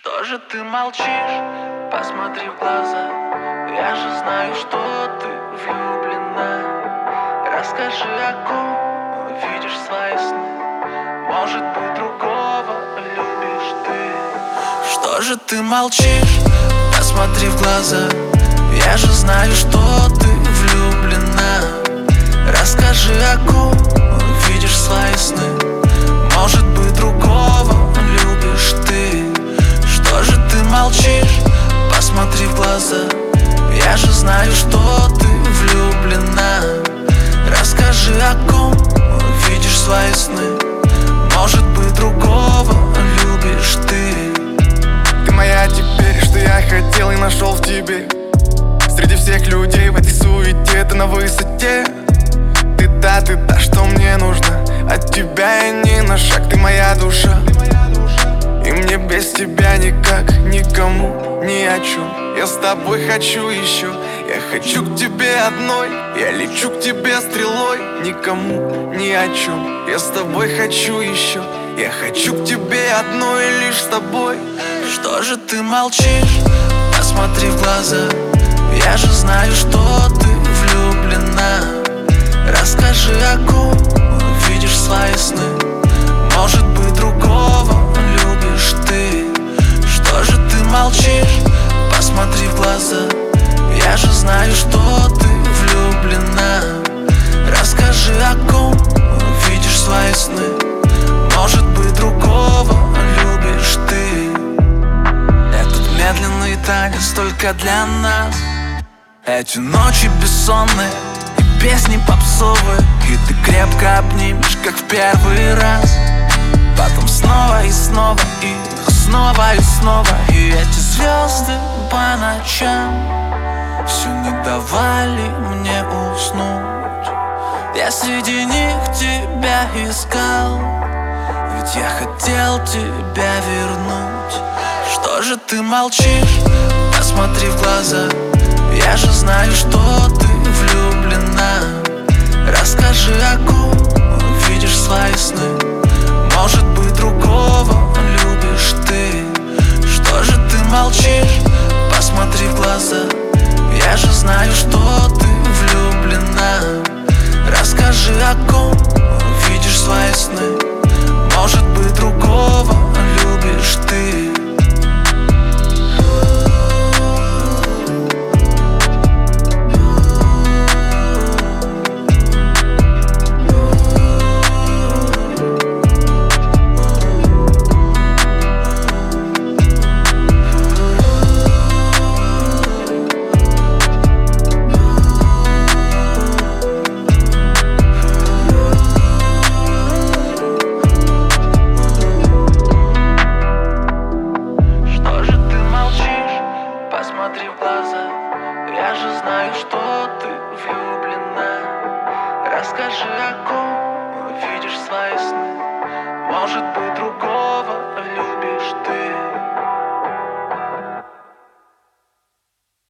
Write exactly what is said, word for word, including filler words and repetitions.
Что же ты молчишь? Посмотри в глаза. Я же знаю, что ты влюблена. Расскажи, о ком видишь свои сны. Может быть, другого любишь ты. Что же ты молчишь? Посмотри в глаза. Я же знаю, что ты влюблена. Расскажи, о ком видишь свои сны. Может быть, другого любишь ты. Что же ты молчишь? Посмотри в глаза. Я же знаю, что ты влюблена. Расскажи, о ком видишь свои сны. Может быть, другого любишь ты. Ты моя теперь, что я хотел и нашел в тебе. Среди всех людей в этой суете ты на высоте. Ты та, ты та, что мне нужно. От тебя я ни на шаг, ты моя душа. И мне без тебя никак, никому, ни о чем. Я с тобой хочу еще. Я хочу к тебе одной. Я лечу к тебе стрелой. Никому, ни о чем. Я с тобой хочу еще. Я хочу к тебе одной, и лишь с тобой. Что же ты молчишь? Посмотри в глаза. Я же знаю, что ты влюблена. Расскажи, о ком видишь свои сны. Может быть, другого любишь ты. Что же ты молчишь? Посмотри в глаза. Я же знаю, что ты влюблена. Расскажи, о ком видишь свои сны. Может быть, другого любишь ты. Этот медленный танец только для нас. Эти ночи бессонные и песни попсовые. И ты крепко обнимешь, как в первый раз. Потом снова и снова, и снова и снова. И эти звезды по ночам все не давали мне уснуть. Я среди них тебя искал, ведь я хотел тебя вернуть. Что же ты молчишь? Посмотри в глаза. Я же знаю, что ты влюблена. Расскажи, о ком видишь свои сны. Может быть, другого любишь ты. Что же ты молчишь? Посмотри в глаза. Я же знаю, что ты влюблена. Расскажи, о ком видишь свои сны. Может быть, другого любишь ты.